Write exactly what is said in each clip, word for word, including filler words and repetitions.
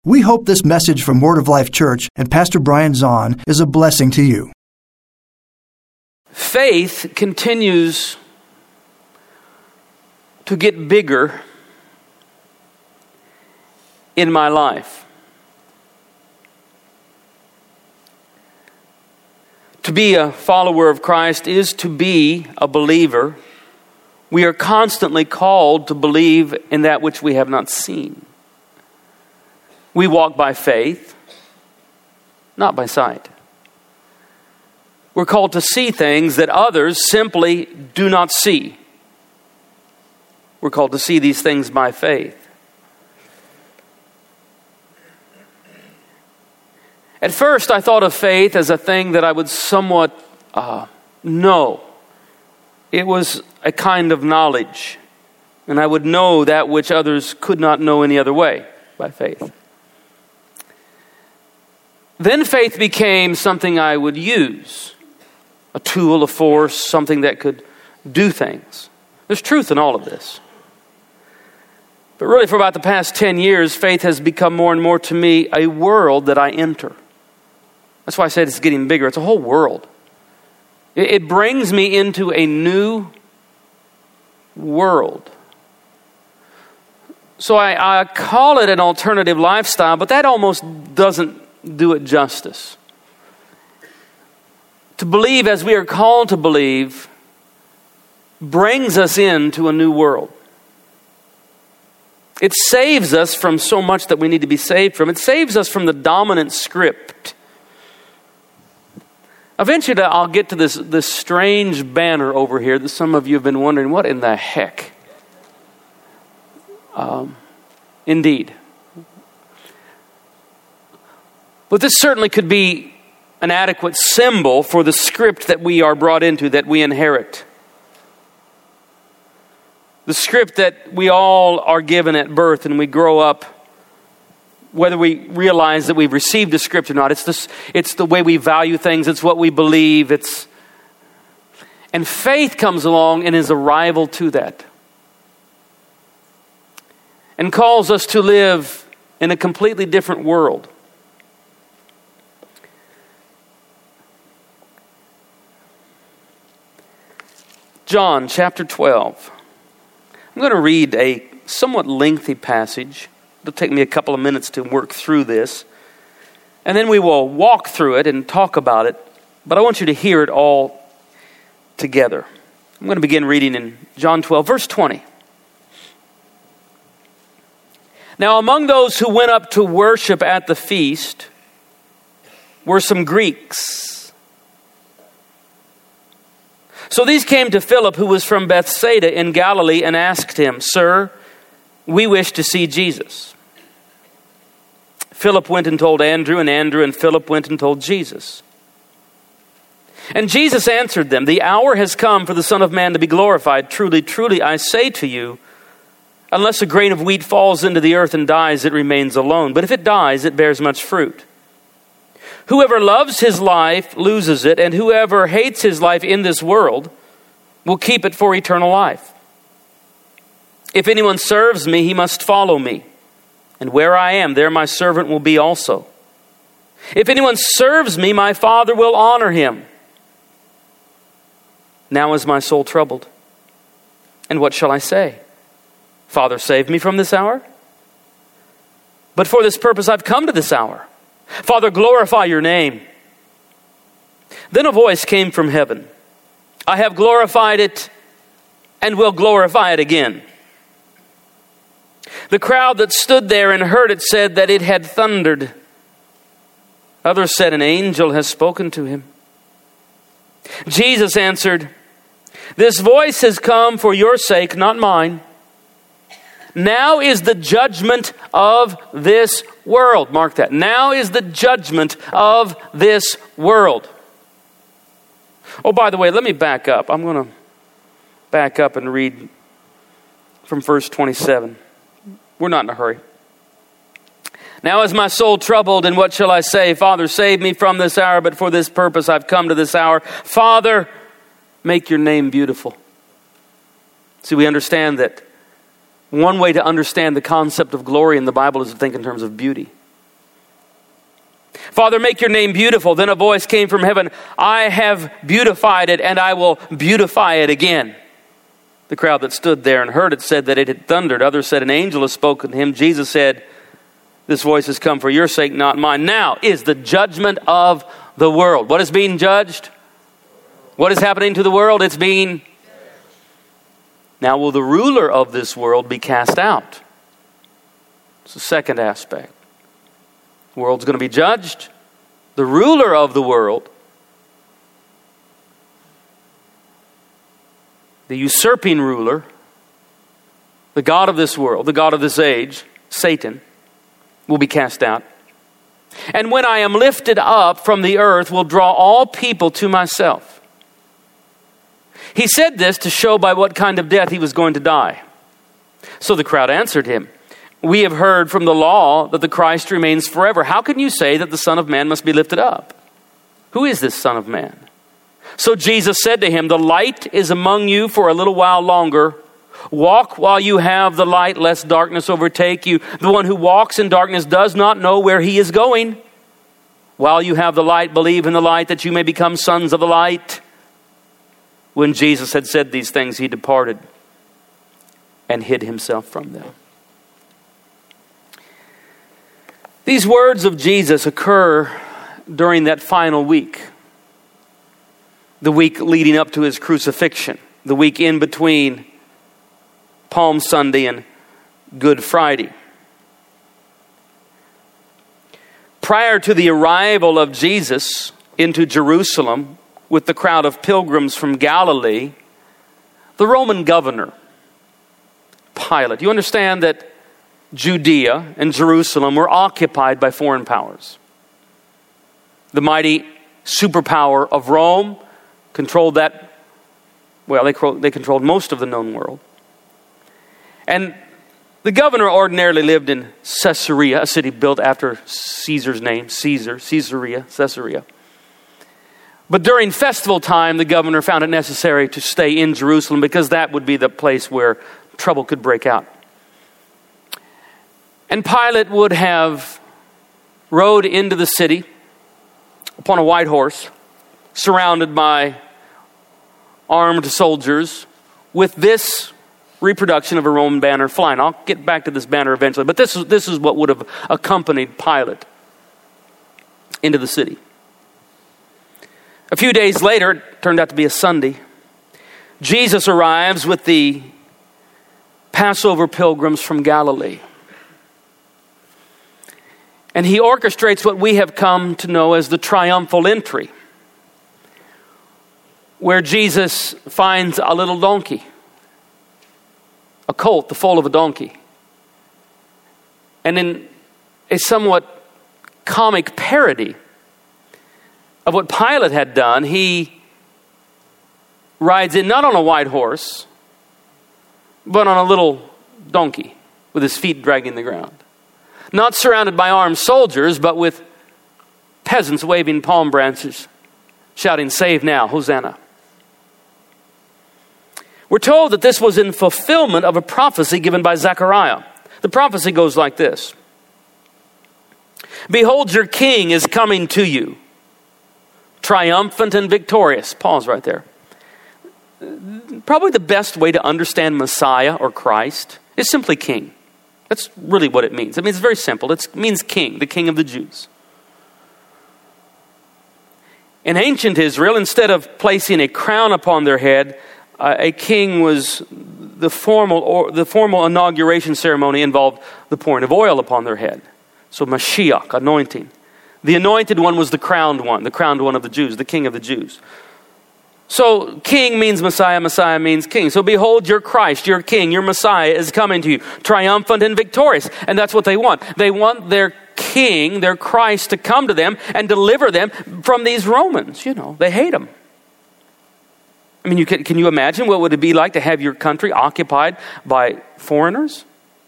We hope this message from Word of Life Church and Pastor Brian Zahn is a blessing to you. Faith continues to get bigger in my life. To be a follower of Christ is to be a believer. We are constantly called to believe in that which we have not seen. We walk by faith, not by sight. We're called to see things that others simply do not see. We're called to see these things by faith. At first, I thought of faith as a thing that I would somewhat uh, know. It was a kind of knowledge, and I would know that which others could not know any other way, by faith. Then faith became something I would use, a tool, a force, something that could do things. There's truth in all of this. But really, for about the past ten years, faith has become more and more to me a world that I enter. That's why I said it's getting bigger. It's a whole world. It brings me into a new world. So I, I call it an alternative lifestyle, but that almost doesn't do it justice. To believe as we are called to believe brings us into a new world. It saves us from so much that we need to be saved from. It saves us from the dominant script. Eventually I'll get to this, this strange banner over here that some of you have been wondering, what in the heck? Um, indeed. But this certainly could be an adequate symbol for the script that we are brought into, that we inherit. The script that we all are given at birth and we grow up, whether we realize that we've received the script or not. It's this, it's the way we value things. It's what we believe. It's, and faith comes along and is a rival to that. And calls us to live in a completely different world. John chapter twelve. I'm going to read a somewhat lengthy passage. It'll take me a couple of minutes to work through this. And then we will walk through it and talk about it. But I want you to hear it all together. I'm going to begin reading in John twelve, verse twenty. Now among those who went up to worship at the feast were some Greeks. So these came to Philip, who was from Bethsaida in Galilee, and asked him, "Sir, we wish to see Jesus." Philip went and told Andrew, and Andrew and Philip went and told Jesus. And Jesus answered them, "The hour has come for the Son of Man to be glorified. Truly, truly, I say to you, unless a grain of wheat falls into the earth and dies, it remains alone. But if it dies, it bears much fruit. Whoever loves his life loses it, and whoever hates his life in this world will keep it for eternal life. If anyone serves me, he must follow me. And where I am, there my servant will be also. If anyone serves me, my Father will honor him. Now is my soul troubled. And what shall I say? Father, save me from this hour? But for this purpose I've come to this hour. Father, glorify your name." Then a voice came from heaven. "I have glorified it and will glorify it again." The crowd that stood there and heard it said that it had thundered. Others said, "An angel has spoken to him." Jesus answered, "This voice has come for your sake, not mine. Now is the judgment of this world." Mark that. Now is the judgment of this world. Oh, by the way, let me back up. I'm going to back up and read from verse twenty-seven. We're not in a hurry. "Now is my soul troubled, and what shall I say? Father, save me from this hour, but for this purpose I've come to this hour. Father, make your name beautiful." See, we understand that one way to understand the concept of glory in the Bible is to think in terms of beauty. Father, make your name beautiful. Then a voice came from heaven, I have beautified it, and I will beautify it again. The crowd that stood there and heard it said that it had thundered. Others said, an angel has spoken to him. Jesus said, this voice has come for your sake, not mine. Now is the judgment of the world. What is being judged? What is happening to the world? It's being... Now will the ruler of this world be cast out? It's the second aspect. The world's going to be judged. The ruler of the world, the usurping ruler, the god of this world, the god of this age, Satan, will be cast out. And when I am lifted up from the earth, will draw all people to myself. He said this to show by what kind of death he was going to die. So the crowd answered him, we have heard from the law that the Christ remains forever. How can you say that the Son of Man must be lifted up? Who is this Son of Man? So Jesus said to him, the light is among you for a little while longer. Walk while you have the light, lest darkness overtake you. The one who walks in darkness does not know where he is going. While you have the light, believe in the light, that you may become sons of the light. When Jesus had said these things, he departed and hid himself from them. These words of Jesus occur during that final week. The week leading up to his crucifixion. The week in between Palm Sunday and Good Friday. Prior to the arrival of Jesus into Jerusalem with the crowd of pilgrims from Galilee, the Roman governor, Pilate, you understand that Judea and Jerusalem were occupied by foreign powers. The mighty superpower of Rome controlled that, well, they, they controlled most of the known world. And the governor ordinarily lived in Caesarea, a city built after Caesar's name, Caesar, Caesarea, Caesarea. But during festival time, the governor found it necessary to stay in Jerusalem because that would be the place where trouble could break out. And Pilate would have rode into the city upon a white horse, surrounded by armed soldiers, with this reproduction of a Roman banner flying. I'll get back to this banner eventually, but this is, this is what would have accompanied Pilate into the city. A few days later, it turned out to be a Sunday, Jesus arrives with the Passover pilgrims from Galilee. And he orchestrates what we have come to know as the triumphal entry, where Jesus finds a little donkey, a colt, the foal of a donkey. And in a somewhat comic parody of what Pilate had done, he rides in not on a white horse, but on a little donkey with his feet dragging the ground. Not surrounded by armed soldiers, but with peasants waving palm branches, shouting, "Save now, Hosanna." We're told that this was in fulfillment of a prophecy given by Zechariah. The prophecy goes like this: "Behold, your king is coming to you, triumphant and victorious." Pause right there. Probably the best way to understand Messiah or Christ is simply king. That's really what it means. I mean, it's very simple. It's, it means king, the king of the Jews. In ancient Israel, instead of placing a crown upon their head, uh, a king was the formal or the formal inauguration ceremony involved the pouring of oil upon their head. So Mashiach, anointing. The anointed one was the crowned one, the crowned one of the Jews, the king of the Jews. So king means Messiah, Messiah means king. So behold, your Christ, your king, your Messiah is coming to you, triumphant and victorious. And that's what they want. They want their king, their Christ, to come to them and deliver them from these Romans. You know, they hate them. I mean, you can, can you imagine what would it be like to have your country occupied by foreigners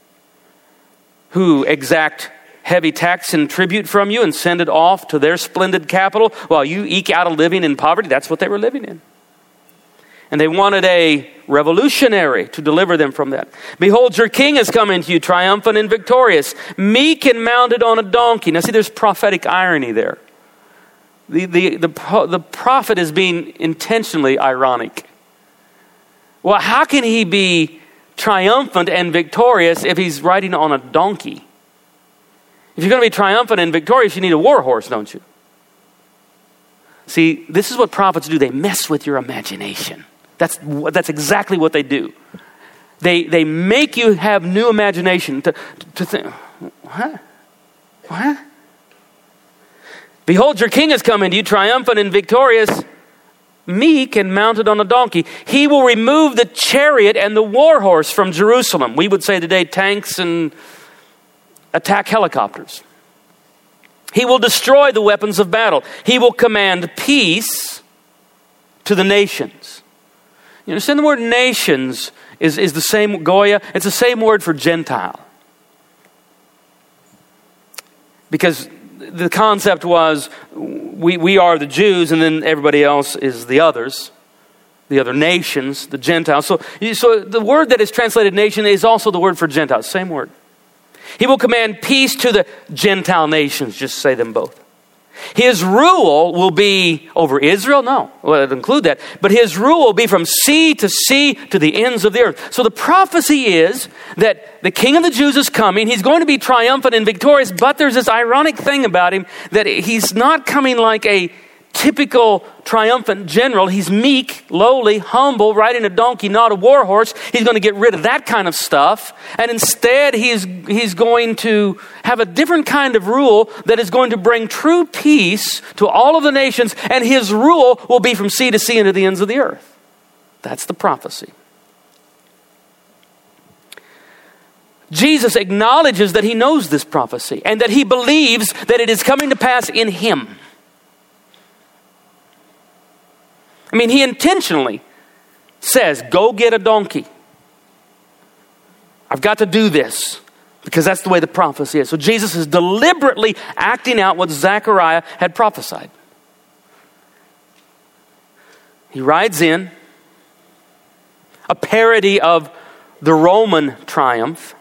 who exact heavy tax and tribute from you and send it off to their splendid capital while you eke out a living in poverty? That's what they were living in. And they wanted a revolutionary to deliver them from that. Behold, your king is coming to you, triumphant and victorious, meek and mounted on a donkey. Now see, there's prophetic irony there. The, the, the, the prophet is being intentionally ironic. Well, how can he be triumphant and victorious if he's riding on a donkey? If you're going to be triumphant and victorious, you need a war horse, don't you? See, this is what prophets do. They mess with your imagination. That's that's exactly what they do. They they make you have new imagination to, to think, what? What? Behold, your king is coming to you, triumphant and victorious, meek and mounted on a donkey. He will remove the chariot and the war horse from Jerusalem. We would say today tanks and attack helicopters. He will destroy the weapons of battle. He will command peace to the nations. You understand the word nations is, is the same, Goya, it's the same word for Gentile. Because the concept was we, we are the Jews and then everybody else is the others, the other nations, the Gentiles. So, so the word that is translated nation is also the word for Gentiles, same word. He will command peace to the Gentile nations, just say them both. His rule will be over Israel? No, well, it include that. But his rule will be from sea to sea to the ends of the earth. So the prophecy is that the King of the Jews is coming. He's going to be triumphant and victorious. But there's this ironic thing about him that he's not coming like a typical triumphant general. He's meek, lowly, humble, riding a donkey, not a war horse. He's going to get rid of that kind of stuff. And instead, he's, he's going to have a different kind of rule that is going to bring true peace to all of the nations. And his rule will be from sea to sea and to the ends of the earth. That's the prophecy. Jesus acknowledges that he knows this prophecy and that he believes that it is coming to pass in him. I mean, he intentionally says, go get a donkey. I've got to do this because that's the way the prophecy is. So Jesus is deliberately acting out what Zechariah had prophesied. He rides in, a parody of the Roman triumph.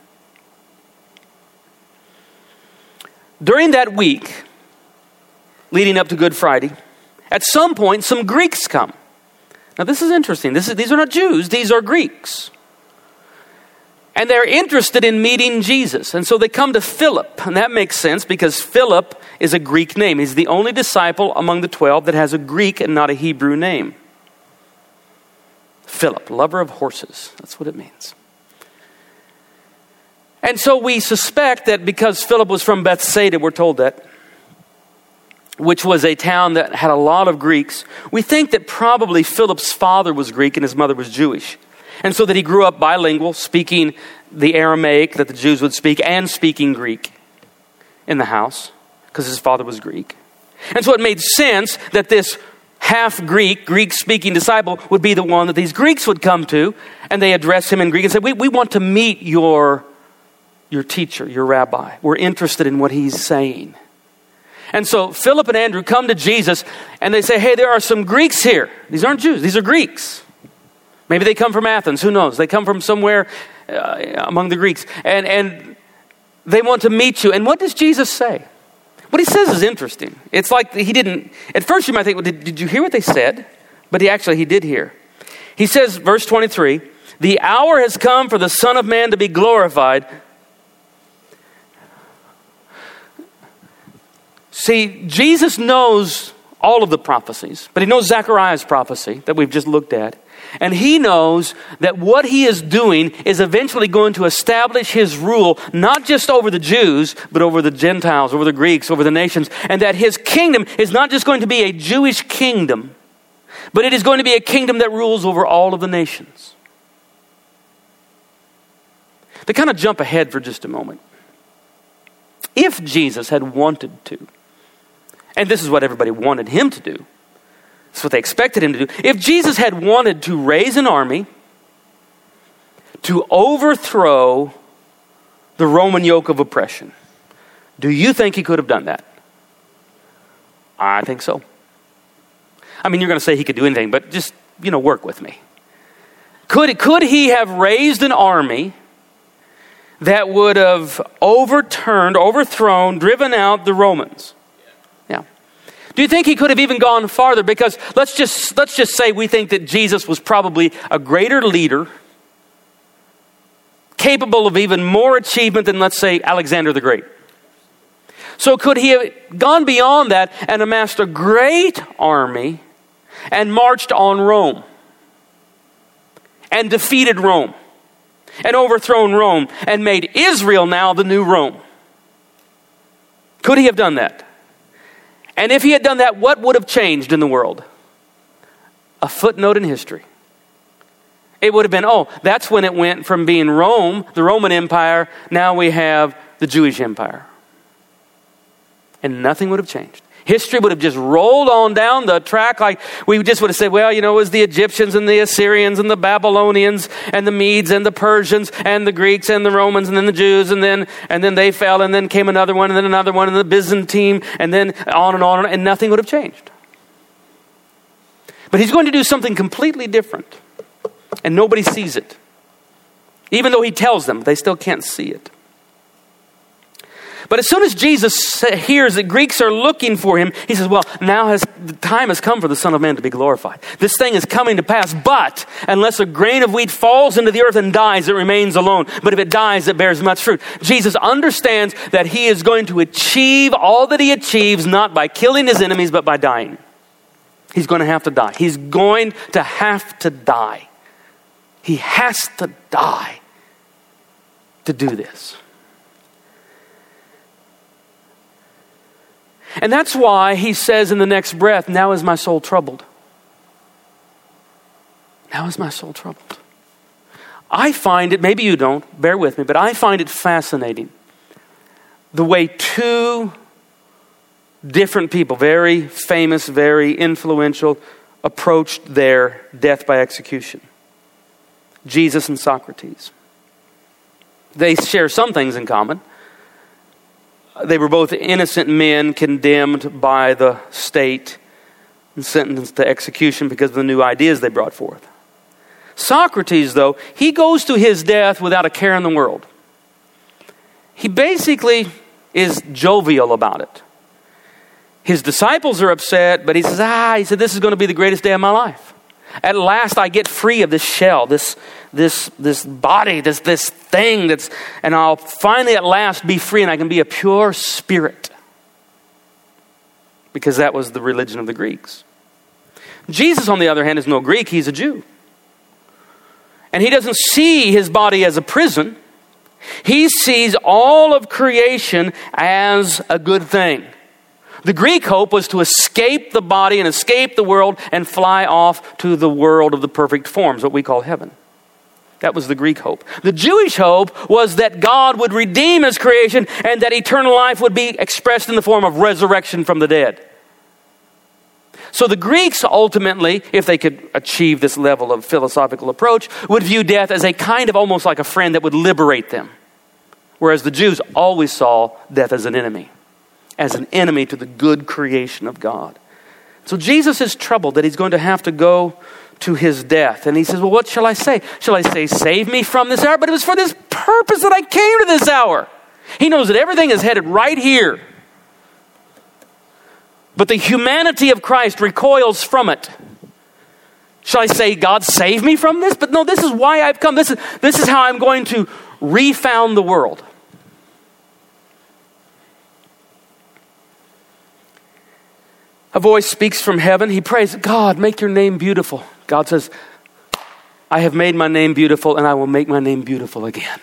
During that week, leading up to Good Friday, at some point, some Greeks come. Now, this is interesting. This is, these are not Jews. These are Greeks. And they're interested in meeting Jesus. And so they come to Philip. And that makes sense because Philip is a Greek name. He's the only disciple among the twelve that has a Greek and not a Hebrew name. Philip, lover of horses. That's what it means. And so we suspect that because Philip was from Bethsaida, we're told that, which was a town that had a lot of Greeks, we think that probably Philip's father was Greek and his mother was Jewish. And so that he grew up bilingual, speaking the Aramaic that the Jews would speak and speaking Greek in the house because his father was Greek. And so it made sense that this half-Greek, Greek-speaking disciple would be the one that these Greeks would come to, and they address him in Greek and say, we, we want to meet your, your teacher, your rabbi. We're interested in what he's saying. And so Philip and Andrew come to Jesus and they say, hey, there are some Greeks here. These aren't Jews, these are Greeks. Maybe they come from Athens, who knows? They come from somewhere uh, among the Greeks. And, and they want to meet you. And what does Jesus say? What he says is interesting. It's like he didn't, at first you might think, well, did, did you hear what they said? But he actually, he did hear. He says, verse twenty-three, the hour has come for the Son of Man to be glorified. See, Jesus knows all of the prophecies, but he knows Zechariah's prophecy that we've just looked at. And he knows that what he is doing is eventually going to establish his rule, not just over the Jews, but over the Gentiles, over the Greeks, over the nations. And that his kingdom is not just going to be a Jewish kingdom, but it is going to be a kingdom that rules over all of the nations. To kind of jump ahead for just a moment. If Jesus had wanted to, and this is what everybody wanted him to do, it's what they expected him to do. If Jesus had wanted to raise an army to overthrow the Roman yoke of oppression, do you think he could have done that? I think so. I mean, you're going to say he could do anything, but just, you know, work with me. Could, could he have raised an army that would have overturned, overthrown, driven out the Romans? Yeah. Do you think he could have even gone farther? Because let's just, let's just say we think that Jesus was probably a greater leader, capable of even more achievement than, let's say, Alexander the Great. So could he have gone beyond that and amassed a great army and marched on Rome and defeated Rome and overthrown Rome and made Israel now the new Rome? Could he have done that? And if he had done that, what would have changed in the world? A footnote in history. It would have been, oh, that's when it went from being Rome, the Roman Empire, now we have the Jewish Empire. And nothing would have changed. History would have just rolled on down the track like we just would have said, well, you know, it was the Egyptians and the Assyrians and the Babylonians and the Medes and the Persians and the Greeks and the Romans and then the Jews and then and then they fell and then came another one and then another one and the Byzantine and then on and on and nothing would have changed. But he's going to do something completely different and nobody sees it. Even though he tells them, they still can't see it. But as soon as Jesus hears that Greeks are looking for him, he says, well, now has, the time has come for the Son of Man to be glorified. This thing is coming to pass, but unless a grain of wheat falls into the earth and dies, it remains alone. But if it dies, it bears much fruit. Jesus understands that he is going to achieve all that he achieves, not by killing his enemies, but by dying. He's going to have to die. He's going to have to die. He has to die to do this. And that's why he says in the next breath, now is my soul troubled. Now is my soul troubled. I find it, maybe you don't, bear with me, but I find it fascinating the way two different people, very famous, very influential, approached their death by execution. Jesus and Socrates. They share some things in common. They were both innocent men condemned by the state and sentenced to execution because of the new ideas they brought forth. Socrates, though, he goes to his death without a care in the world. He basically is jovial about it. His disciples are upset, but he says, ah, he said, this is going to be the greatest day of my life. At last I get free of this shell, this this this body, this this thing that's, and I'll finally at last be free and I can be a pure spirit. Because that was the religion of the Greeks. Jesus, on the other hand, is no Greek, he's a Jew. And he doesn't see his body as a prison. He sees all of creation as a good thing. The Greek hope was to escape the body and escape the world and fly off to the world of the perfect forms, what we call heaven. That was the Greek hope. The Jewish hope was that God would redeem his creation and that eternal life would be expressed in the form of resurrection from the dead. So the Greeks ultimately, if they could achieve this level of philosophical approach, would view death as a kind of almost like a friend that would liberate them. Whereas the Jews always saw death as an enemy. As an enemy to the good creation of God. So Jesus is troubled that he's going to have to go to his death. And he says, well, what shall I say? Shall I say, save me from this hour? But it was for this purpose that I came to this hour. He knows that everything is headed right here. But the humanity of Christ recoils from it. Shall I say, God, save me from this? But no, this is why I've come. This is, this is how I'm going to refound the world. A voice speaks from heaven. He prays, God, make your name beautiful. God says, I have made my name beautiful and I will make my name beautiful again.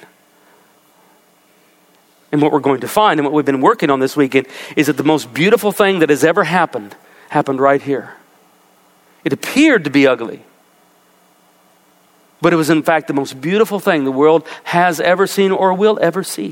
And what we're going to find and what we've been working on this weekend is that the most beautiful thing that has ever happened, happened right here. It appeared to be ugly. But it was in fact the most beautiful thing the world has ever seen or will ever see.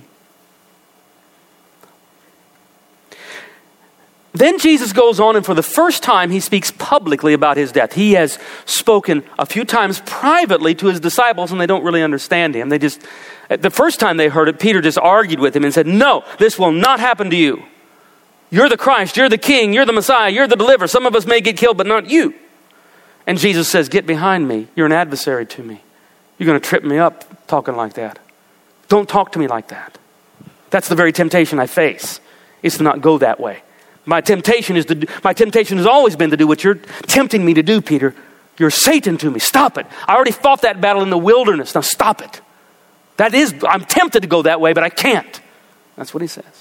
Then Jesus goes on and for the first time he speaks publicly about his death. He has spoken a few times privately to his disciples and they don't really understand him. They just, the first time they heard it, Peter just argued with him and said, no, this will not happen to you. You're the Christ, you're the King, you're the Messiah, you're the deliverer. Some of us may get killed, but not you. And Jesus says, get behind me. You're an adversary to me. You're going to trip me up talking like that. Don't talk to me like that. That's the very temptation I face, is to not go that way. My temptation is to do, my temptation has always been to do what you're tempting me to do, Peter. You're Satan to me. Stop it. I already fought that battle in the wilderness. Now stop it. That is, I'm tempted to go that way, but I can't. That's what he says.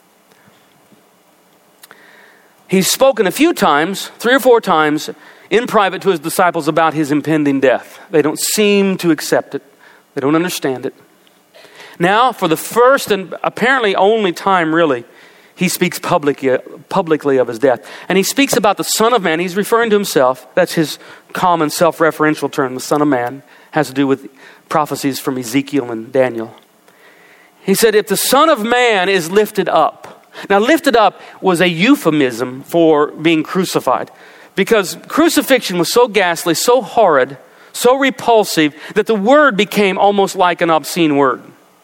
He's spoken a few times, three or four times, in private to his disciples about his impending death. They don't seem to accept it. They don't understand it. Now, for the first and apparently only time, really, he speaks publicly, publicly of his death. And he speaks about the Son of Man. He's referring to himself. That's his common self-referential term, the Son of Man. Has to do with prophecies from Ezekiel and Daniel. He said, if the Son of Man is lifted up. Now, lifted up was a euphemism for being crucified. Because crucifixion was so ghastly, so horrid, so repulsive, that the word became almost like an obscene word.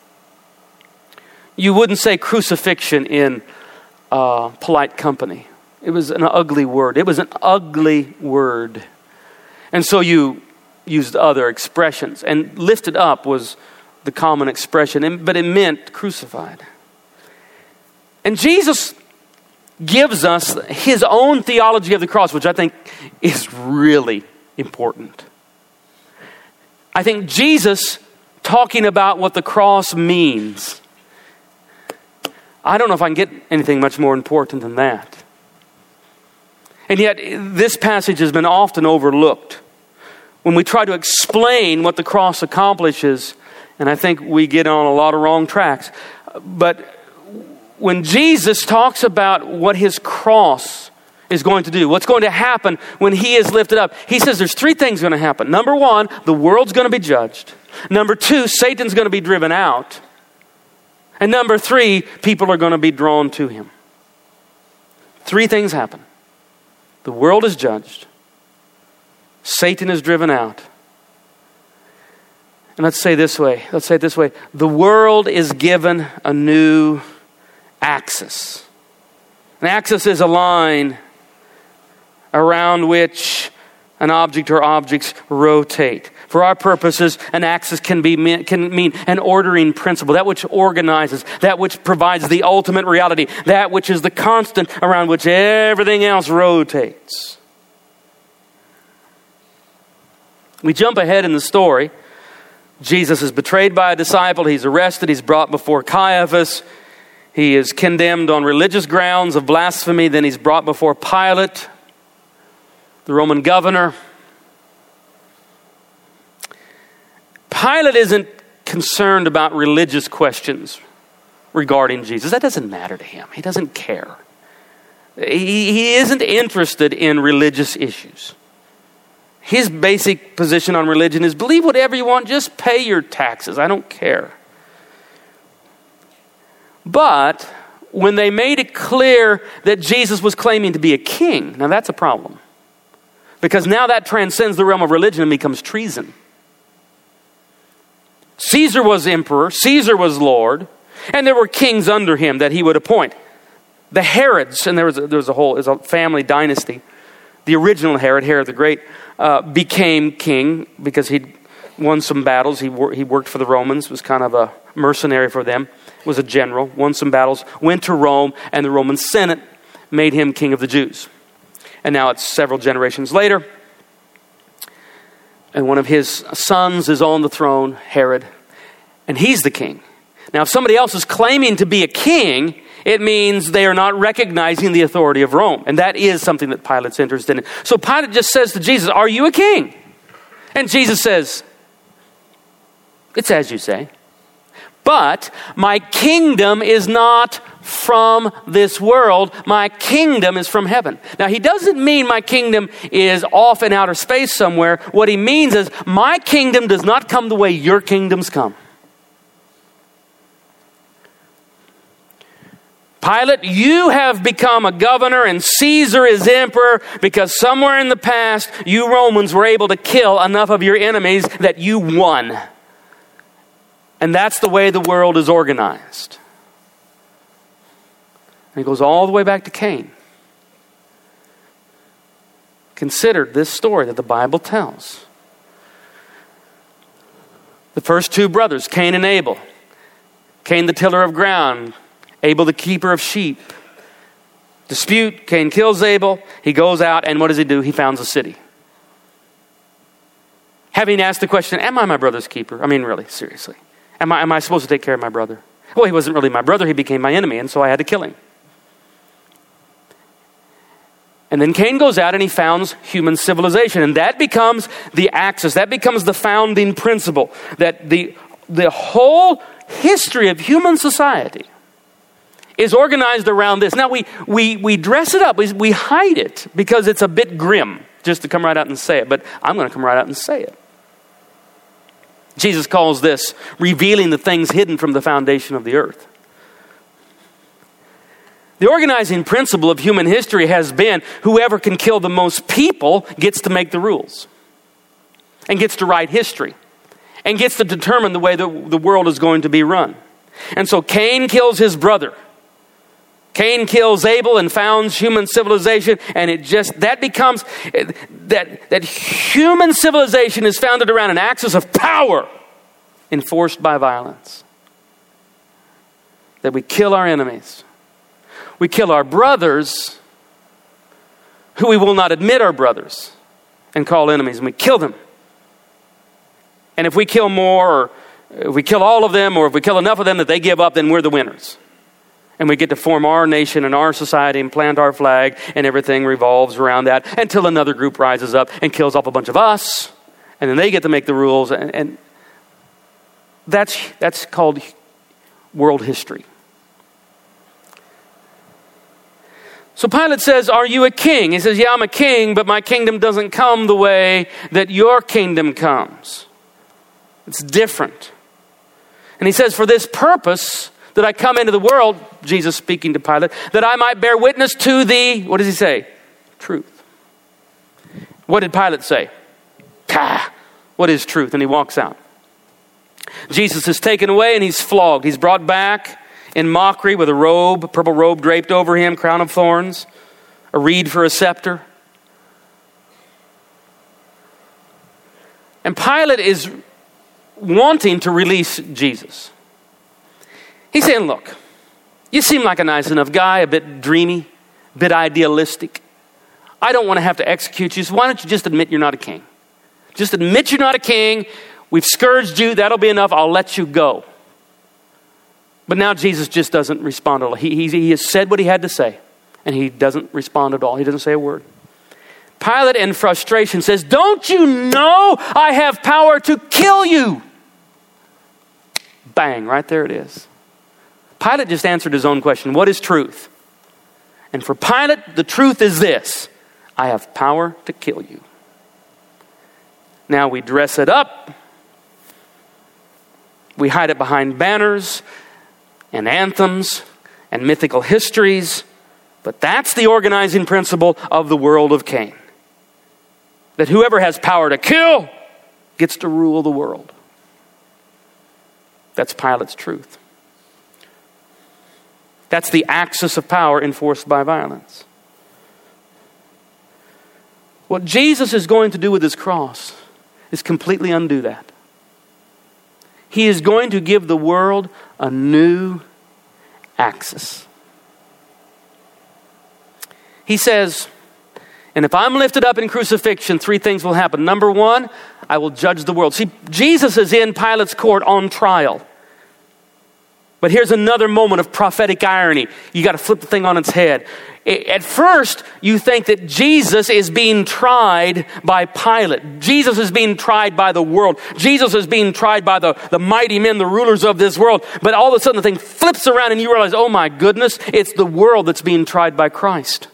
You wouldn't say crucifixion in uh, polite company. It was an ugly word. It was an ugly word. And so you used other expressions. And lifted up was the common expression, but it meant crucified. And Jesus gives us his own theology of the cross, which I think is really important. I think Jesus talking about what the cross means, I don't know if I can get anything much more important than that. And yet, this passage has been often overlooked. When we try to explain what the cross accomplishes, and I think we get on a lot of wrong tracks. But when Jesus talks about what his cross is going to do, what's going to happen when he is lifted up, he says there's three things going to happen. Number one, the world's going to be judged. Number two, Satan's going to be driven out. And number three, people are going to be drawn to him. Three things happen. The world is judged. Satan is driven out. And let's say this way, let's say it this way. The world is given a new axis. An axis is a line around which an object or objects rotate. For our purposes, an axis can be can mean an ordering principle, that which organizes, that which provides the ultimate reality, that which is the constant around which everything else rotates. We jump ahead in the story. Jesus is betrayed by a disciple. He's arrested. He's brought before Caiaphas. He is condemned on religious grounds of blasphemy. Then he's brought before Pilate, the Roman governor. Pilate isn't concerned about religious questions regarding Jesus. That doesn't matter to him. He doesn't care. He, he isn't interested in religious issues. His basic position on religion is believe whatever you want, just pay your taxes. I don't care. But when they made it clear that Jesus was claiming to be a king, now that's a problem. Because now that transcends the realm of religion and becomes treason. Caesar was emperor, Caesar was Lord, and there were kings under him that he would appoint. The Herods, and there was a, there was a whole there was a family dynasty. The original Herod, Herod the Great, uh, became king because he'd won some battles. He wor- he worked for the Romans, was kind of a mercenary for them, was a general, won some battles, went to Rome, and the Roman Senate made him king of the Jews. And now it's several generations later, and one of his sons is on the throne, Herod, and he's the king. Now, if somebody else is claiming to be a king, it means they are not recognizing the authority of Rome. And that is something that Pilate's interested in. So Pilate just says to Jesus, "Are you a king?" And Jesus says, "It's as you say. But my kingdom is not from this world. My kingdom is from heaven." Now, he doesn't mean my kingdom is off in outer space somewhere. What he means is my kingdom does not come the way your kingdoms come. Pilate, you have become a governor and Caesar is emperor because somewhere in the past, you Romans were able to kill enough of your enemies that you won. And that's the way the world is organized. And it goes all the way back to Cain. Consider this story that the Bible tells. The first two brothers, Cain and Abel. Cain the tiller of ground, Abel the keeper of sheep. Dispute, Cain kills Abel. He goes out, and what does he do? He founds a city. Having asked the question, am I my brother's keeper? I mean, really, seriously. Am I, am I supposed to take care of my brother? Well, he wasn't really my brother. He became my enemy, and so I had to kill him. And then Cain goes out and he founds human civilization. And that becomes the axis. That becomes the founding principle. That the, the whole history of human society is organized around this. Now, we we we dress it up. We, we hide it because it's a bit grim just to come right out and say it. But I'm going to come right out and say it. Jesus calls this revealing the things hidden from the foundation of the earth. The organizing principle of human history has been whoever can kill the most people gets to make the rules and gets to write history and gets to determine the way the, the world is going to be run. And so Cain kills his brother. Cain kills Abel and founds human civilization, and it just, that becomes, that, that human civilization is founded around an axis of power enforced by violence. That we kill our enemies. We kill our brothers who we will not admit are brothers and call enemies, and we kill them. And if we kill more, or if we kill all of them, or if we kill enough of them that they give up, then we're the winners. And we get to form our nation and our society and plant our flag, and everything revolves around that until another group rises up and kills off a bunch of us, and then they get to make the rules. And, and that's that's called world history. So Pilate says, are you a king? He says, yeah, I'm a king, but my kingdom doesn't come the way that your kingdom comes. It's different. And he says, for this purpose that I come into the world, Jesus speaking to Pilate, that I might bear witness to the, what does he say? Truth. What did Pilate say? Ah, what is truth? And he walks out. Jesus is taken away and he's flogged. He's brought back in mockery with a robe, a purple robe draped over him, crown of thorns, a reed for a scepter. And Pilate is wanting to release Jesus. He's saying, look, you seem like a nice enough guy, a bit dreamy, a bit idealistic. I don't want to have to execute you, so why don't you just admit you're not a king? Just admit you're not a king. We've scourged you. That'll be enough. I'll let you go. But now Jesus just doesn't respond at all. He, he, he has said what he had to say, and he doesn't respond at all. He doesn't say a word. Pilate, in frustration, says, don't you know I have power to kill you? Bang, right there it is. Pilate just answered his own question. What is truth? And for Pilate, the truth is this. I have power to kill you. Now we dress it up. We hide it behind banners and anthems and mythical histories. But that's the organizing principle of the world of Cain. That whoever has power to kill gets to rule the world. That's Pilate's truth. That's the axis of power enforced by violence. What Jesus is going to do with his cross is completely undo that. He is going to give the world a new axis. He says, and if I'm lifted up in crucifixion, three things will happen. Number one, I will judge the world. See, Jesus is in Pilate's court on trial. But here's another moment of prophetic irony. You got to flip the thing on its head. At first, you think that Jesus is being tried by Pilate. Jesus is being tried by the world. Jesus is being tried by the, the mighty men, the rulers of this world. But all of a sudden the thing flips around and you realize, oh my goodness, it's the world that's being tried by Christ.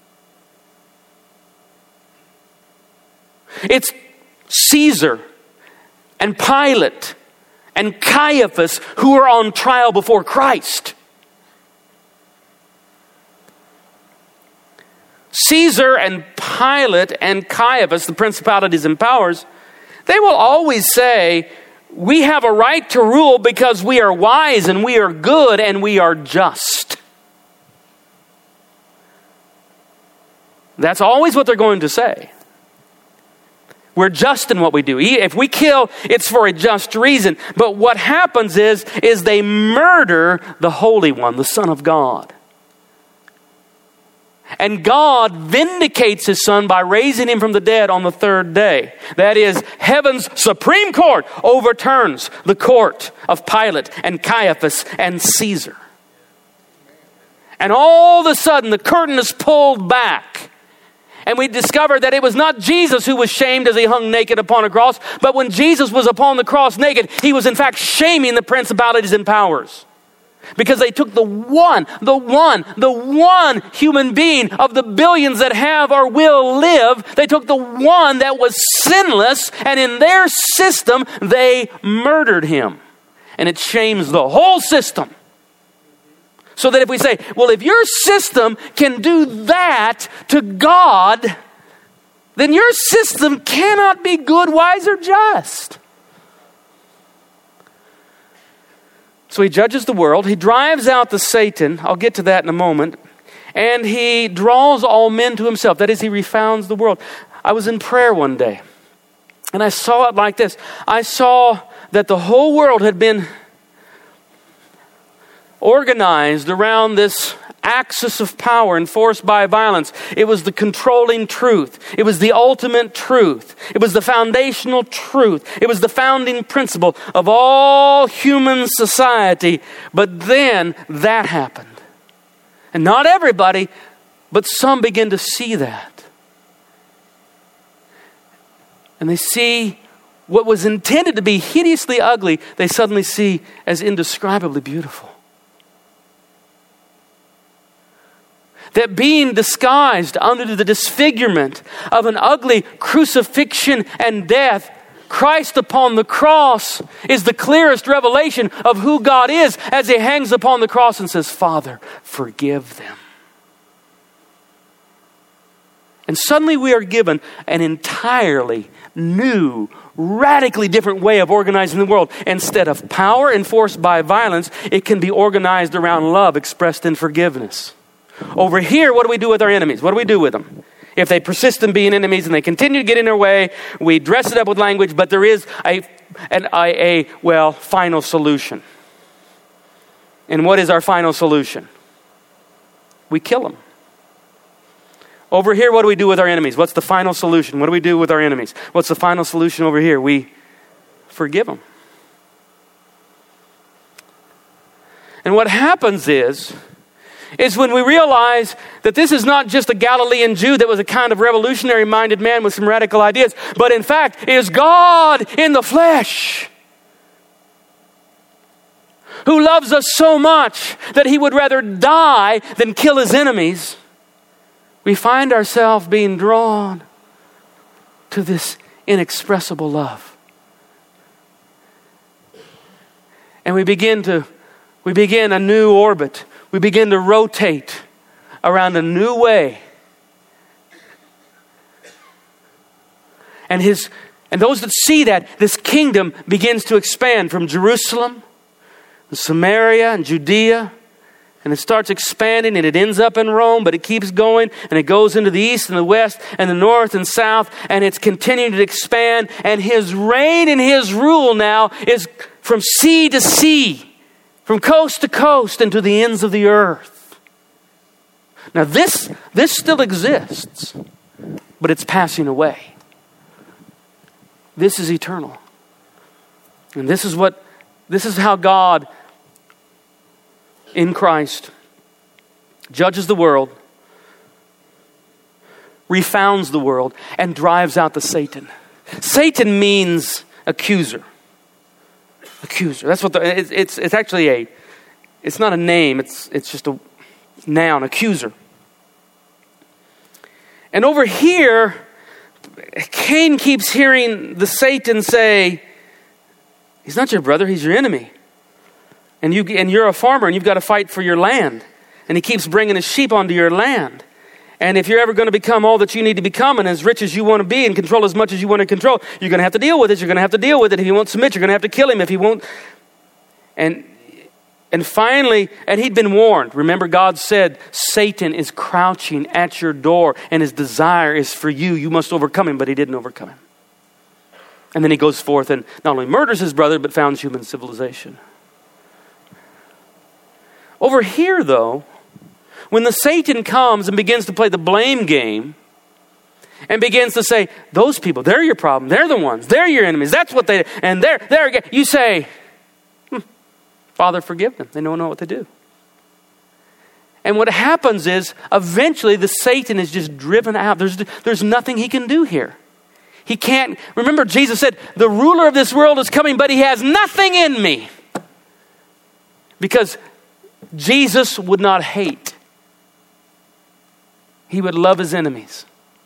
It's Caesar and Pilate and Caiaphas who are on trial before Christ. Caesar and Pilate and Caiaphas, the principalities and powers, they will always say, we have a right to rule because we are wise and we are good and we are just. That's always what they're going to say. We're just in what we do. If we kill, it's for a just reason. But what happens is, is they murder the Holy One, the Son of God. And God vindicates his Son by raising him from the dead on the third day. That is, heaven's supreme court overturns the court of Pilate and Caiaphas and Caesar. And all of a sudden, the curtain is pulled back. And we discover that it was not Jesus who was shamed as he hung naked upon a cross, but when Jesus was upon the cross naked, he was in fact shaming the principalities and powers. Because they took the one, the one, the one human being of the billions that have or will live, they took the one that was sinless, and in their system, they murdered him. And it shames the whole system. So that if we say, well, if your system can do that to God, then your system cannot be good, wise, or just. So he judges the world. He drives out the Satan. I'll get to that in a moment. And he draws all men to himself. That is, he refounds the world. I was in prayer one day, and I saw it like this. I saw that the whole world had been organized around this axis of power enforced by violence. It was the controlling truth. It was the ultimate truth. It was the foundational truth. It was the founding principle of all human society. But then that happened. And not everybody, but some begin to see that. And they see what was intended to be hideously ugly, they suddenly see as indescribably beautiful. That being disguised under the disfigurement of an ugly crucifixion and death, Christ upon the cross is the clearest revelation of who God is as he hangs upon the cross and says, Father, forgive them. And suddenly we are given an entirely new, radically different way of organizing the world. Instead of power enforced by violence, it can be organized around love expressed in forgiveness. Over here, what do we do with our enemies? What do we do with them? If they persist in being enemies and they continue to get in our way, we dress it up with language, but there is a, an, a, a, well, final solution. And what is our final solution? We kill them. Over here, what do we do with our enemies? What's the final solution? What do we do with our enemies? What's the final solution over here? We forgive them. And what happens is, is when we realize that this is not just a Galilean Jew that was a kind of revolutionary-minded man with some radical ideas, but in fact is God in the flesh, who loves us so much that he would rather die than kill his enemies. We find ourselves being drawn to this inexpressible love. And we begin to, we begin a new orbit. We begin to rotate around a new way. And his and those that see that, this kingdom begins to expand from Jerusalem, and Samaria, and Judea. And it starts expanding, and it ends up in Rome, but it keeps going, and it goes into the east and the west and the north and south, and it's continuing to expand. And his reign and his rule now is from sea to sea, from coast to coast and to the ends of the earth. Now this, this still exists, but it's passing away. This is eternal. And this is what, this is how God in Christ judges the world, refounds the world, and drives out the Satan. Satan means accuser. Accuser. That's what the, it's, it's it's actually a, it's not a name, it's it's just a noun, accuser. And over here, Cain keeps hearing the Satan say, he's not your brother, he's your enemy. And you and you're a farmer and you've got to fight for your land. And he keeps bringing his sheep onto your land. And if you're ever going to become all that you need to become and as rich as you want to be and control as much as you want to control, you're going to have to deal with it. You're going to have to deal with it. If he won't submit, you're going to have to kill him if he won't. And and finally, and he'd been warned. Remember, God said, Satan is crouching at your door and his desire is for you. You must overcome him, but he didn't overcome him. And then he goes forth and not only murders his brother, but founds human civilization. Over here, though, when the Satan comes and begins to play the blame game and begins to say, those people, they're your problem. They're the ones. They're your enemies. That's what they, and they're, they're, you say, hmm, Father, forgive them. They don't know what they do. And what happens is, eventually the Satan is just driven out. There's, there's nothing he can do here. He can't, remember Jesus said, the ruler of this world is coming, but he has nothing in me. Because Jesus would not hate. He would love his enemies.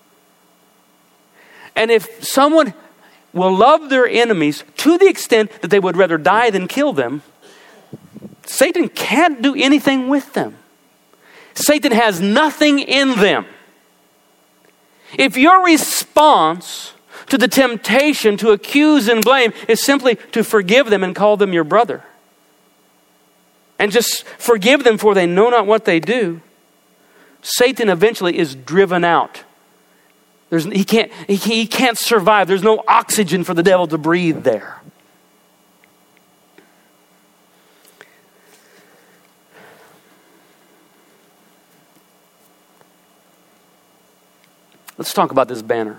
And if someone will love their enemies to the extent that they would rather die than kill them, Satan can't do anything with them. Satan has nothing in them. If your response to the temptation to accuse and blame is simply to forgive them and call them your brother, and just forgive them for they know not what they do, Satan eventually is driven out. There's, he can't, he, he can't survive. There's no oxygen for the devil to breathe there. Let's talk about this banner.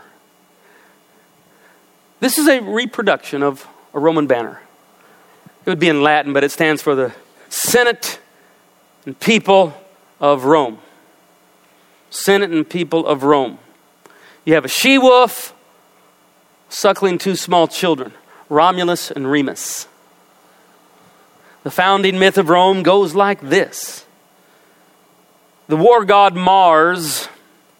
This is a reproduction of a Roman banner. It would be in Latin, but it stands for the Senate and people of Rome. Senate and people of Rome. You have a she-wolf suckling two small children, Romulus and Remus. The founding myth of Rome goes like this. The war god Mars,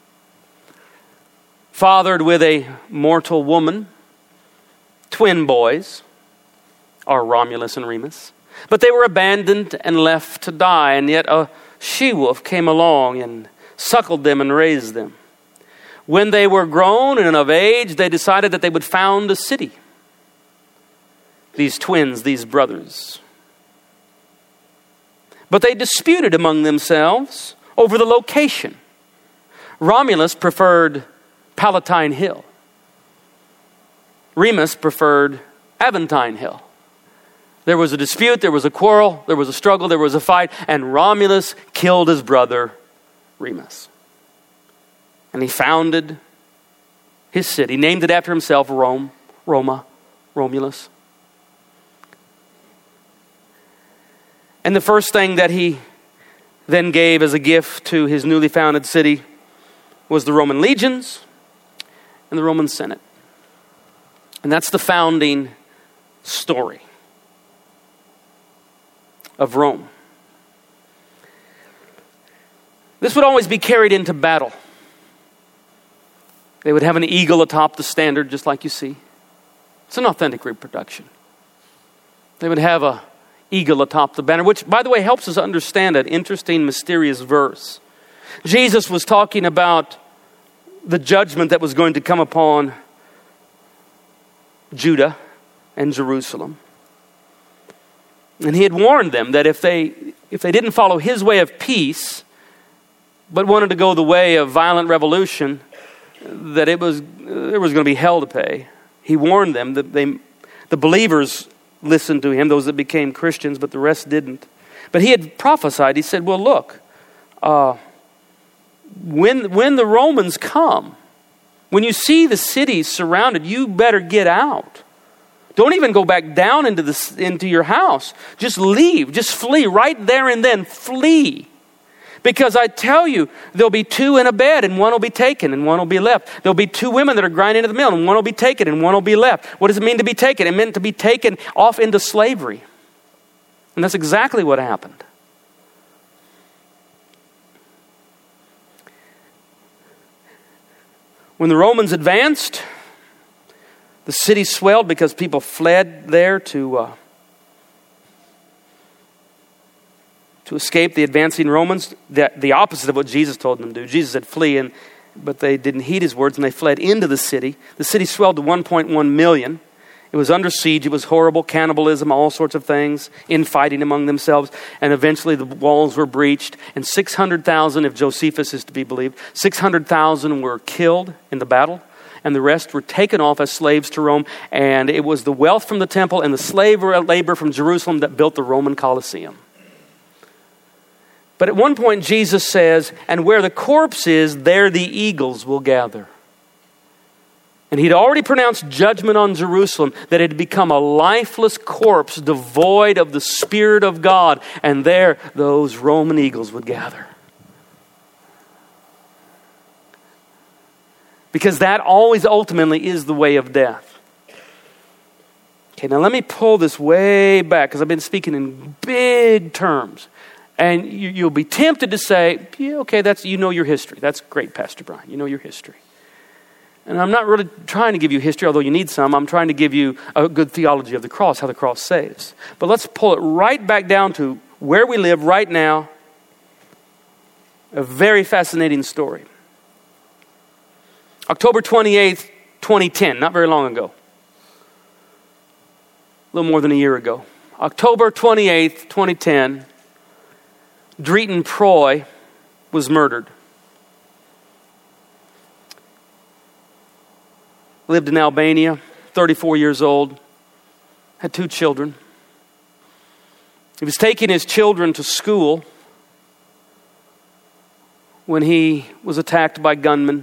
fathered with a mortal woman, twin boys, are Romulus and Remus. But they were abandoned and left to die, and yet a she-wolf came along and suckled them and raised them. When they were grown and of age, they decided that they would found a city. These twins, these brothers. But they disputed among themselves over the location. Romulus preferred Palatine Hill. Remus preferred Aventine Hill. There was a dispute, there was a quarrel, there was a struggle, there was a fight, and Romulus killed his brother Remus. And he founded his city, named it after himself, Rome, Roma, Romulus. And the first thing that he then gave as a gift to his newly founded city was the Roman legions and the Roman Senate. And that's the founding story of Rome. This would always be carried into battle. They would have an eagle atop the standard, just like you see. It's an authentic reproduction. They would have an eagle atop the banner, which, by the way, helps us understand an interesting, mysterious verse. Jesus was talking about the judgment that was going to come upon Judah and Jerusalem. And he had warned them that if they if they didn't follow his way of peace, but wanted to go the way of violent revolution, that it was there was going to be hell to pay. He warned them that they the believers listened to him, those that became Christians, but the rest didn't. But he had prophesied. He said, well, look, uh, when when the Romans come, when you see the city surrounded, you better get out. Don't even go back down into the into your house. Just leave. Just flee right there and then. Flee. Because I tell you, there'll be two in a bed and one will be taken and one will be left. There'll be two women that are grinding at the mill and one will be taken and one will be left. What does it mean to be taken? It meant to be taken off into slavery. And that's exactly what happened. When the Romans advanced, the city swelled because people fled there to uh, to escape the advancing Romans. The, the opposite of what Jesus told them to do. Jesus said flee, and but they didn't heed his words and they fled into the city. The city swelled to one point one million. It was under siege. It was horrible, cannibalism, all sorts of things, infighting among themselves. And eventually the walls were breached. And six hundred thousand, if Josephus is to be believed, six hundred thousand were killed in the battle. and the rest were taken off as slaves to Rome. And it was the wealth from the temple and the slave labor from Jerusalem that built the Roman Colosseum. But at one point Jesus says, and where the corpse is, there the eagles will gather. And he'd already pronounced judgment on Jerusalem, that it had become a lifeless corpse devoid of the Spirit of God. And there those Roman eagles would gather. Because that always ultimately is the way of death. Okay, now let me pull this way back, because I've been speaking in big terms. And you, you'll be tempted to say, yeah, okay, that's you know your history. That's great, Pastor Brian. You know your history. And I'm not really trying to give you history, although you need some. I'm trying to give you a good theology of the cross, how the cross saves. But let's pull it right back down to where we live right now. A very fascinating story. October twenty-eighth, twenty ten, not very long ago. A little more than a year ago. October twenty-eighth, twenty ten, Drayton Proy was murdered. Lived in Albania, thirty-four years old, had two children. He was taking his children to school when he was attacked by gunmen.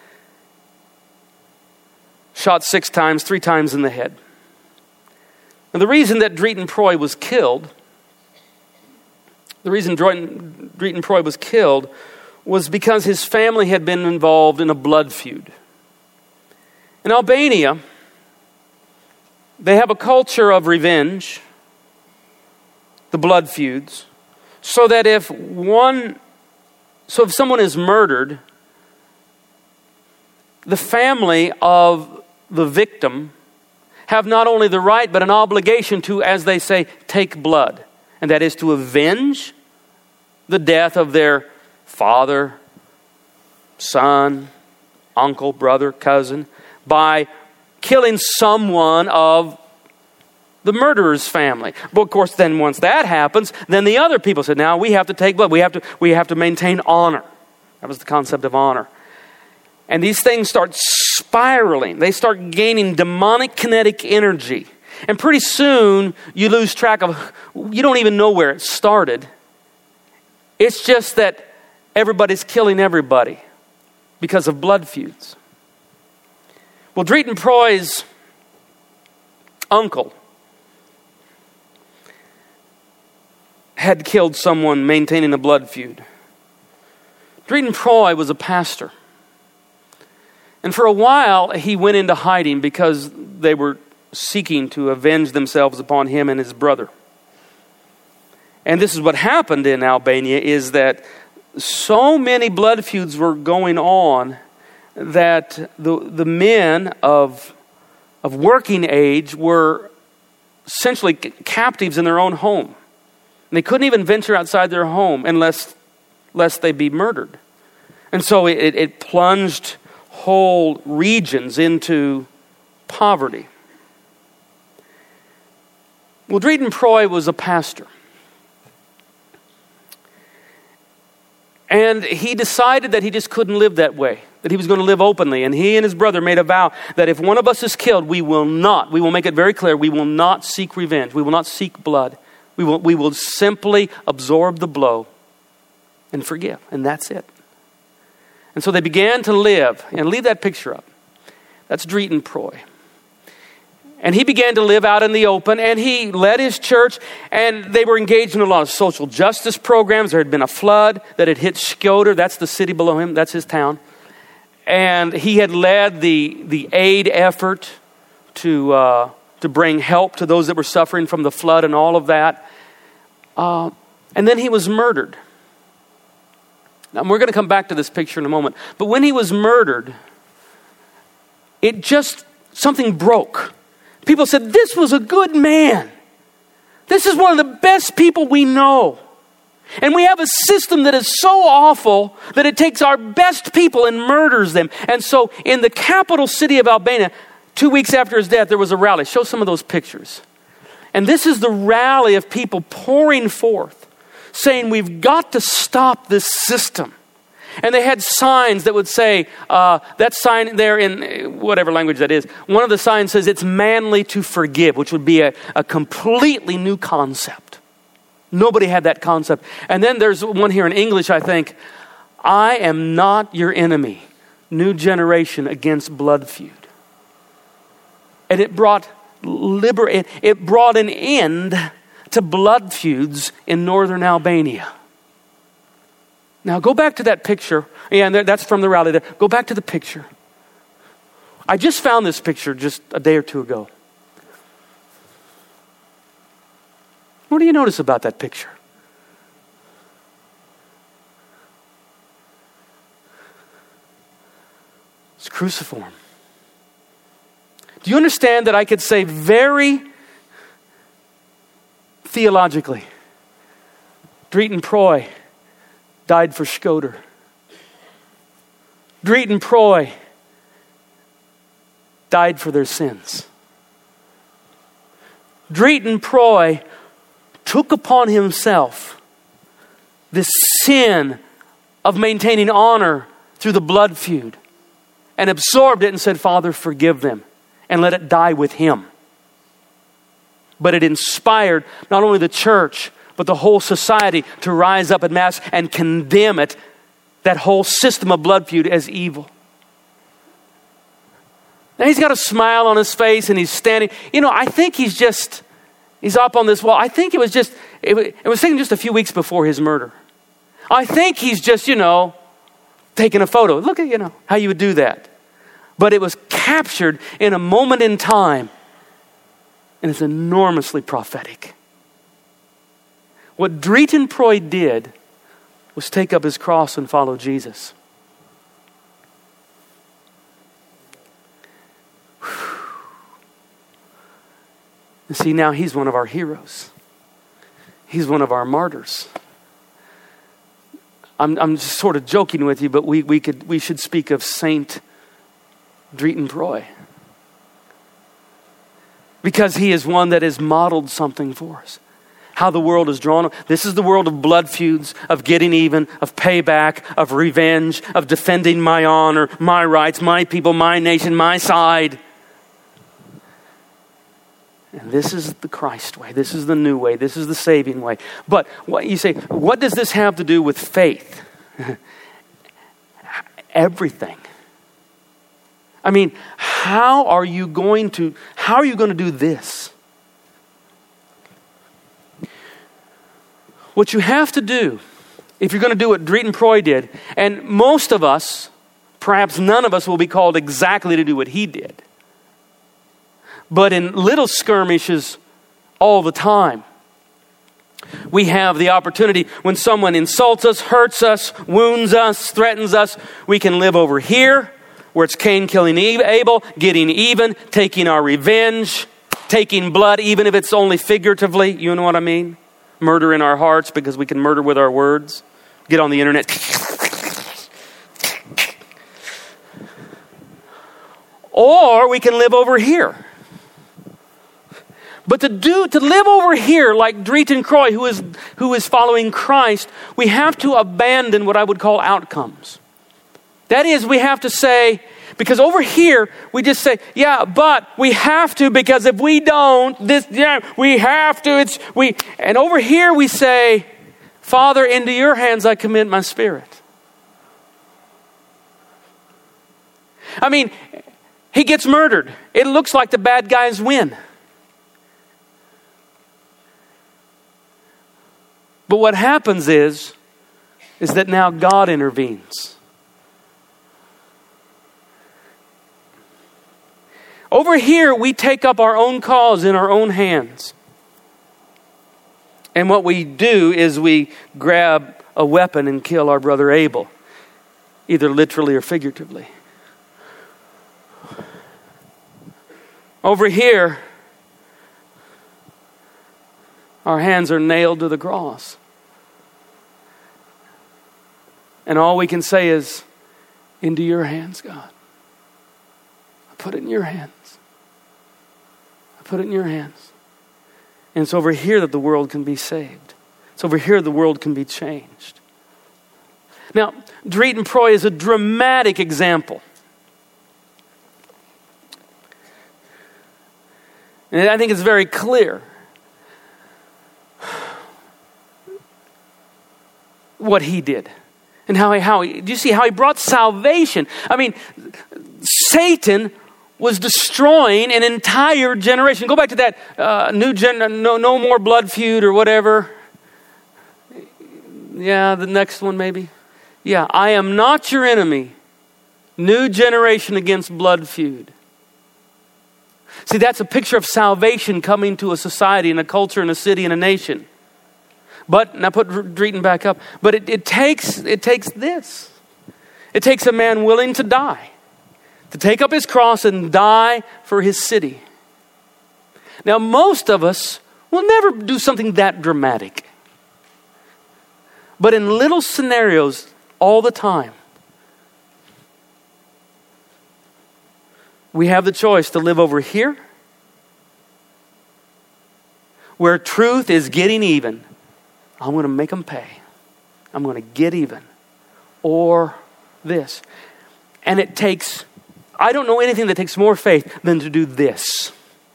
Shot six times, three times in the head. And the reason that Drayton Proy was killed, the reason Drayton, Drayton Proy was killed was because his family had been involved in a blood feud. In Albania, they have a culture of revenge, the blood feuds, so that if one, so if someone is murdered, the family of the victim have not only the right, but an obligation to, as they say, take blood. And that is to avenge the death of their father, son, uncle, brother, cousin, by killing someone of the murderer's family. But of course, then once that happens, then the other people said, now we have to take blood. We have to, we have to maintain honor. That was the concept of honor. And these things start spiraling. They start gaining demonic kinetic energy. And pretty soon, you lose track of, you don't even know where it started. It's just that everybody's killing everybody because of blood feuds. Well, Drayton Proy's uncle had killed someone maintaining a blood feud. Drayton Proy was a pastor. And for a while, he went into hiding because they were seeking to avenge themselves upon him and his brother. And this is what happened in Albania, is that so many blood feuds were going on that the the men of of working age were essentially captives in their own home. And they couldn't even venture outside their home unless lest they be murdered. And so it, it plunged whole regions into poverty. Well, Drayton Proy was a pastor. And he decided that he just couldn't live that way, that he was going to live openly. And he and his brother made a vow that if one of us is killed, we will not, we will make it very clear, we will not seek revenge. We will not seek blood. We will, we will simply absorb the blow and forgive. And that's it. And so they began to live. And leave that picture up. That's Drayton Proy. And he began to live out in the open, and he led his church, and they were engaged in a lot of social justice programs. There had been a flood that had hit Shkodër. That's the city below him. That's his town. And he had led the, the aid effort to, uh, to bring help to those that were suffering from the flood and all of that. Uh, and then he was murdered. Now, we're going to come back to this picture in a moment. But when he was murdered, it just, something broke. People said, this was a good man. This is one of the best people we know. And we have a system that is so awful that it takes our best people and murders them. And so in the capital city of Albania, two weeks after his death, there was a rally. Show some of those pictures. And this is the rally of people pouring forth, saying we've got to stop this system. And they had signs that would say, uh, that sign there in whatever language that is, one of the signs says it's manly to forgive, which would be a, a completely new concept. Nobody had that concept. And then there's one here in English, I think, I am not your enemy. New generation against blood feud. And it brought liber- it, it brought an end to blood feuds in northern Albania. Now go back to that picture. Yeah, and that's from the rally there. Go back to the picture. I just found this picture just a day or two ago. What do you notice about that picture? It's cruciform. Do you understand that I could say very theologically, Drayton Proy died for Shkoder. Drayton Proy died for their sins. Drayton Proy took upon himself this sin of maintaining honor through the blood feud and absorbed it and said, Father, forgive them and let it die with him. But it inspired not only the church, but the whole society to rise up en masse and condemn it, that whole system of blood feud, as evil. Now he's got a smile on his face and he's standing. You know, I think he's just, he's up on this wall. I think it was just, it was, it was taken just a few weeks before his murder. I think he's just, you know, taking a photo. Look at, you know, how you would do that. But it was captured in a moment in time. And it's enormously prophetic. What Drayton Proy did was take up his cross and follow Jesus. And see, now he's one of our heroes. He's one of our martyrs. I'm, I'm just sort of joking with you, but we, we could we should speak of Saint Drayton Proy. Because he is one that has modeled something for us. How the world is drawn. This is the world of blood feuds, of getting even, of payback, of revenge, of defending my honor, my rights, my people, my nation, my side. And this is the Christ way. This is the new way. This is the saving way. But what you say, what does this have to do with faith? Everything. I mean, how are you going to, how are you going to do this? What you have to do, if you're going to do what Drayton Proy did, and most of us, perhaps none of us will be called exactly to do what he did. But in little skirmishes all the time, we have the opportunity when someone insults us, hurts us, wounds us, threatens us, we can live over here where it's Cain killing Abel, getting even, taking our revenge, taking blood, even if it's only figuratively. You know what I mean? Murder in our hearts because we can murder with our words. Get on the internet. Or we can live over here. But to do to live over here like Drayton Proy, who is who is following Christ, we have to abandon what I would call outcomes. That is, we have to say, because over here we just say, yeah, but we have to, because if we don't, this, yeah, we have to. It's we, and over here we say, Father, into your hands I commit my spirit. I mean, he gets murdered. It looks like the bad guys win. But what happens is, is that now God intervenes. Over here, we take up our own cause in our own hands. And what we do is we grab a weapon and kill our brother Abel, either literally or figuratively. Over here, our hands are nailed to the cross. And all we can say is, into your hands, God. I put it in your hands. I put it in your hands. And it's over here that the world can be saved. It's over here the world can be changed. Now, Drayton Proy is a dramatic example. And I think it's very clear what he did. And how he, how he, do you see how he brought salvation? I mean, Satan was destroying an entire generation. Go back to that uh, new gen, no, no more blood feud or whatever. Yeah, the next one maybe. Yeah, I am not your enemy. New generation against blood feud. See, that's a picture of salvation coming to a society and a culture and a city and a nation. But, and I put Drayton back up, but it, it takes it takes this. It takes a man willing to die, to take up his cross and die for his city. Now, most of us will never do something that dramatic. But in little scenarios all the time, we have the choice to live over here, where truth is getting even. I'm going to make them pay. I'm going to get even. Or this. And it takes, I don't know anything that takes more faith than to do this.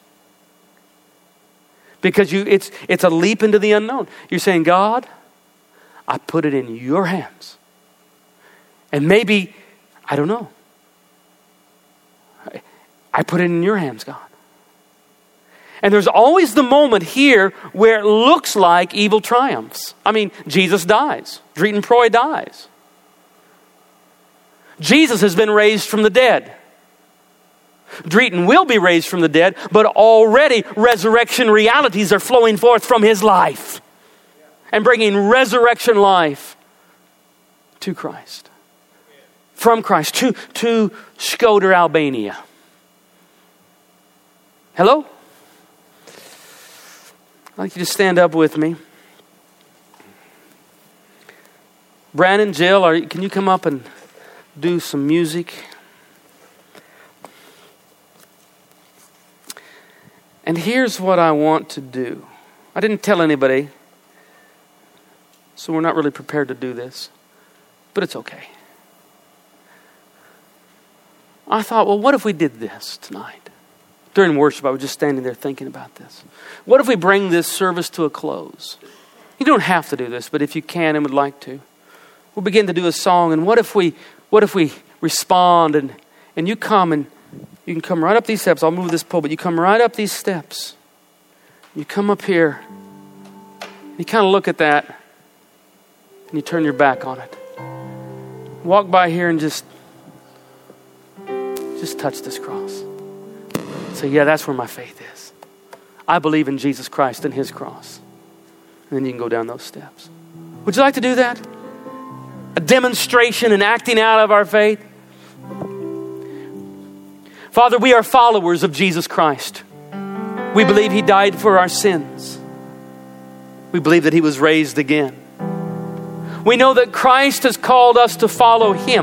Because you, it's it's a leap into the unknown. You're saying, God, I put it in your hands. And maybe, I don't know. I, I put it in your hands, God. And there's always the moment here where it looks like evil triumphs. I mean, Jesus dies. Drayton Proy dies. Jesus has been raised from the dead. Drayton will be raised from the dead, but already resurrection realities are flowing forth from his life and bringing resurrection life to Christ. From Christ to, to Shkodër, Albania. Hello? I'd like you to stand up with me. Brandon, Jill, are, can you come up and do some music? And here's what I want to do. I didn't tell anybody, so we're not really prepared to do this, but it's okay. I thought, well, what if we did this tonight? During worship, I was just standing there thinking about this. What if we bring this service to a close? You don't have to do this, but if you can and would like to, we'll begin to do a song. And what if we, what if we respond and and you come and you can come right up these steps. I'll move this pulpit. You come right up these steps. You come up here. You kind of look at that, and you turn your back on it. Walk by here and just, just touch this cross. Say, yeah, that's where my faith is. I believe in Jesus Christ and His cross. And then you can go down those steps. Would you like to do that? A demonstration and acting out of our faith? Father, we are followers of Jesus Christ. We believe He died for our sins. We believe that He was raised again. We know that Christ has called us to follow Him.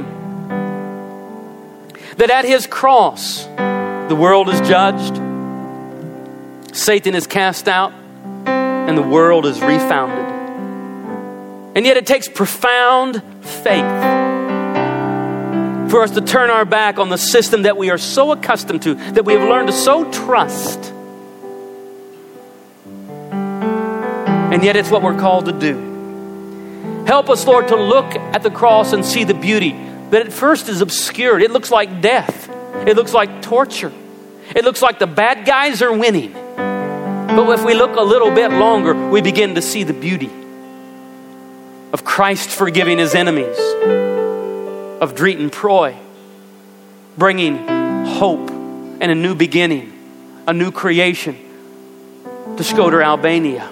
That at His cross, the world is judged, Satan is cast out, and the world is refounded. And yet it takes profound faith for us to turn our back on the system that we are so accustomed to, that we have learned to so trust. And yet it's what we're called to do. Help us, Lord, to look at the cross and see the beauty that at first is obscured. It looks like death. It looks like torture. It looks like the bad guys are winning. But if we look a little bit longer, we begin to see the beauty of Christ forgiving His enemies, of Drayton Proy bringing hope and a new beginning, a new creation to Shkodër, Albania.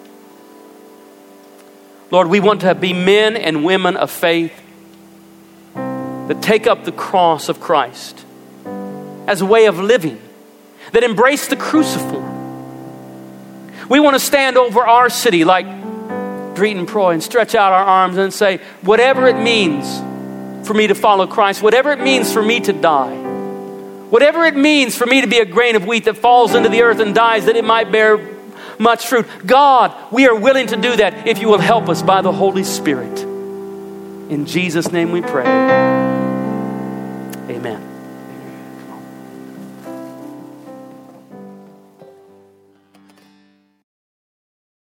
Lord, we want to be men and women of faith that take up the cross of Christ as a way of living, that embrace the cruciform. We want to stand over our city like Drayton Proy and stretch out our arms and say, whatever it means for me to follow Christ, whatever it means for me to die, whatever it means for me to be a grain of wheat that falls into the earth and dies that it might bear much fruit. God, we are willing to do that if you will help us by the Holy Spirit. In Jesus' name we pray. Amen.